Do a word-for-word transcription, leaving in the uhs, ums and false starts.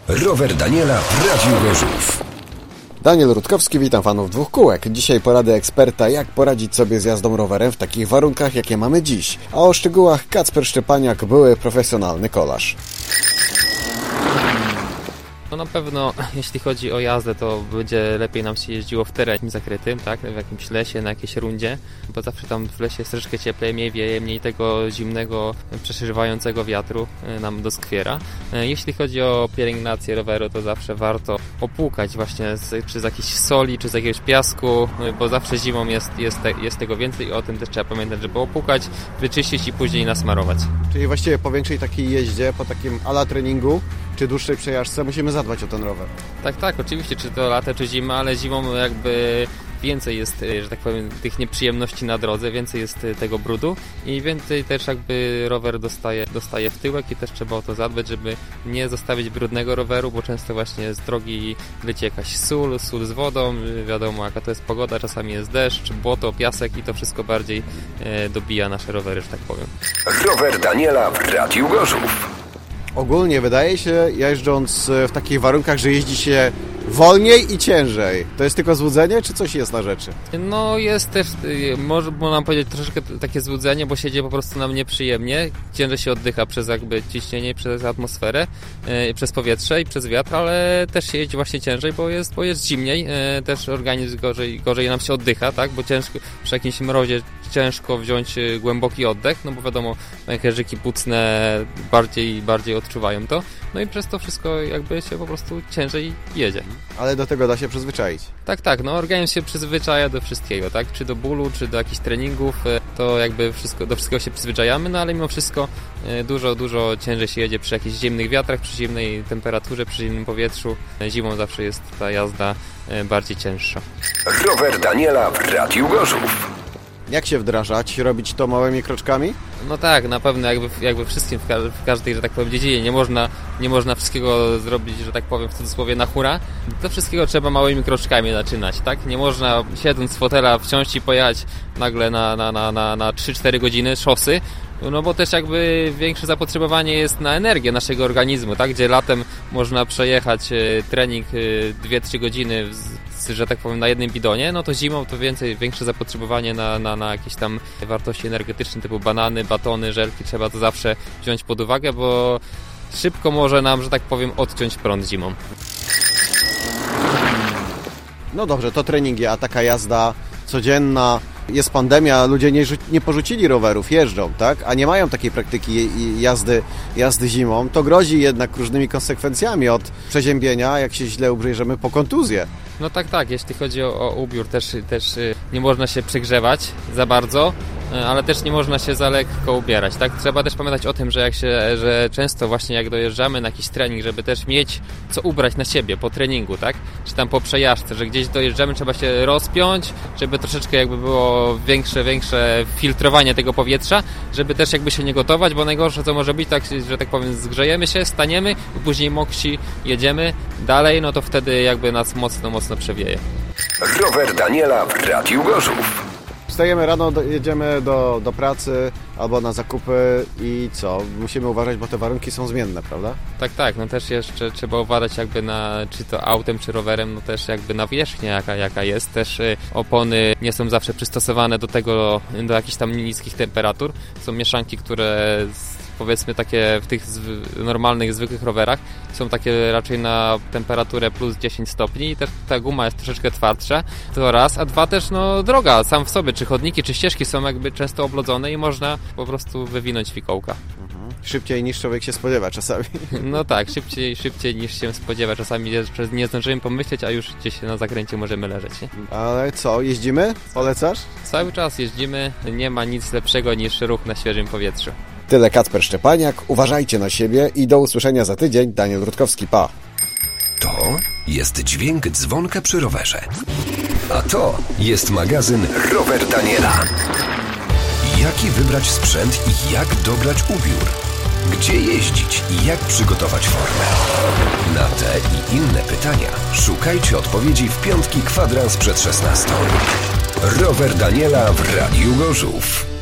Rower Daniela w Radiu Gorzów. Daniel Rutkowski, witam fanów dwóch kółek. Dzisiaj porady eksperta, jak poradzić sobie z jazdą rowerem w takich warunkach, jakie mamy dziś. A o szczegółach Kacper Szczepaniak, były profesjonalny kolarz. No na pewno, jeśli chodzi o jazdę, to będzie lepiej nam się jeździło w terenie zakrytym, tak? W jakimś lesie, na jakiejś rundzie, bo zawsze tam w lesie jest troszeczkę cieplej, mniej wieje, mniej tego zimnego, przeszywającego wiatru nam doskwiera. Jeśli chodzi o pielęgnację roweru, to zawsze warto opłukać właśnie z, czy z jakiejś soli, czy z jakiegoś piasku, bo zawsze zimą jest, jest, te, jest tego więcej i o tym też trzeba pamiętać, żeby opłukać, wyczyścić i później nasmarować. Czyli właściwie po większej takiej jeździe, po takim ala treningu, czy dłuższej przejażdżce musimy zadbać o ten rower. Tak, tak, oczywiście, czy to lato, czy zima, ale zimą jakby więcej jest, że tak powiem, tych nieprzyjemności na drodze, więcej jest tego brudu i więcej też jakby rower dostaje, dostaje w tyłek i też trzeba o to zadbać, żeby nie zostawić brudnego roweru, bo często właśnie z drogi leci jakaś sól, sól z wodą, wiadomo jaka to jest pogoda, czasami jest deszcz, błoto, piasek i to wszystko bardziej e, dobija nasze rowery, że tak powiem. Rower Daniela w Radiu Gorzów. Ogólnie wydaje się, jeżdżąc w takich warunkach, że jeździ się wolniej i ciężej. To jest tylko złudzenie, czy coś jest na rzeczy? No jest też, może można powiedzieć, troszeczkę takie złudzenie, bo się dzieje po prostu nam nieprzyjemnie. Ciężej się oddycha przez jakby ciśnienie, przez atmosferę, yy, przez powietrze i przez wiatr, ale też się jeździ właśnie ciężej, bo jest, bo jest zimniej. Yy, też organizm gorzej, gorzej nam się oddycha, tak? Bo ciężko, przy jakimś mrozie ciężko wziąć głęboki oddech, no bo wiadomo, pęcherzyki płucne bardziej bardziej odczuwają to. No i przez to wszystko jakby się po prostu ciężej jedzie. Ale do tego da się przyzwyczaić. Tak, tak, no organizm się przyzwyczaja do wszystkiego, tak? Czy do bólu, czy do jakichś treningów, to jakby wszystko, do wszystkiego się przyzwyczajamy, no ale mimo wszystko dużo, dużo ciężej się jedzie przy jakichś zimnych wiatrach, przy zimnej temperaturze, przy zimnym powietrzu. Zimą zawsze jest ta jazda bardziej cięższa. Rower Daniela w Radiu Gorzów. Jak się wdrażać? Robić to małymi kroczkami? No tak, na pewno jakby, jakby wszystkim w, ka- w każdej, że tak powiem, dziedzinie nie można, nie można wszystkiego zrobić, że tak powiem, w cudzysłowie na hura. To wszystkiego trzeba małymi kroczkami zaczynać, tak? Nie można siedząc z fotela wsiąść i pojechać nagle na, na, na, na, na trzy cztery godziny szosy, no bo też jakby większe zapotrzebowanie jest na energię naszego organizmu, tak? Gdzie latem można przejechać e, trening e, dwie trzy godziny z, że tak powiem, na jednym bidonie, no to zimą to więcej, większe zapotrzebowanie na, na, na jakieś tam wartości energetyczne typu banany, batony, żelki, trzeba to zawsze wziąć pod uwagę, bo szybko może nam, że tak powiem, odciąć prąd zimą. No dobrze, to treningi, a taka jazda codzienna, jest pandemia, ludzie nie, nie porzucili rowerów, jeżdżą, tak? A nie mają takiej praktyki jazdy, jazdy zimą, to grozi jednak różnymi konsekwencjami od przeziębienia, jak się źle ubrzejemy, po kontuzję. No tak, tak, jeśli chodzi o, o ubiór, też, też nie można się przegrzewać za bardzo, ale też nie można się za lekko ubierać, tak? Trzeba też pamiętać o tym, że jak się, że często właśnie jak dojeżdżamy na jakiś trening, żeby też mieć co ubrać na siebie po treningu, tak? Czy tam po przejażdżce, że gdzieś dojeżdżamy, trzeba się rozpiąć, żeby troszeczkę jakby było większe, większe filtrowanie tego powietrza, żeby też jakby się nie gotować, bo najgorsze co może być, tak, że tak powiem, zgrzejemy się, staniemy i później moksi jedziemy dalej, no to wtedy jakby nas mocno, mocno przewieje. Rower Daniela w Radiu Gorzów. Wstajemy rano, do, jedziemy do, do pracy albo na zakupy i co? Musimy uważać, bo te warunki są zmienne, prawda? Tak, tak, no też jeszcze trzeba uważać jakby na, czy to autem, czy rowerem, no też jakby na wierzchnię jaka, jaka jest. Też y, opony nie są zawsze przystosowane do tego, do jakichś tam niskich temperatur. Są mieszanki, które z, powiedzmy takie w tych zw- normalnych, zwykłych rowerach są takie raczej na temperaturę plus dziesięć stopni i też ta guma jest troszeczkę twardsza, to raz, a dwa też no droga sam w sobie, czy chodniki, czy ścieżki są jakby często oblodzone i można po prostu wywinąć fikołka. Mhm. Szybciej niż człowiek się spodziewa czasami. No tak, szybciej, szybciej niż się spodziewa czasami, nie zdążymy pomyśleć, a już gdzieś na zakręcie możemy leżeć. Nie? Ale co, jeździmy? Polecasz? Cały czas jeździmy, nie ma nic lepszego niż ruch na świeżym powietrzu. Tyle Kacper Szczepaniak, uważajcie na siebie i do usłyszenia za tydzień. Daniel Rutkowski, pa! To jest dźwięk dzwonka przy rowerze. A to jest magazyn Rower Daniela. Jaki wybrać sprzęt i jak dobrać ubiór? Gdzie jeździć i jak przygotować formę? Na te i inne pytania szukajcie odpowiedzi w piątki kwadrans przed szesnastą. Rower Daniela w Radiu Gorzów.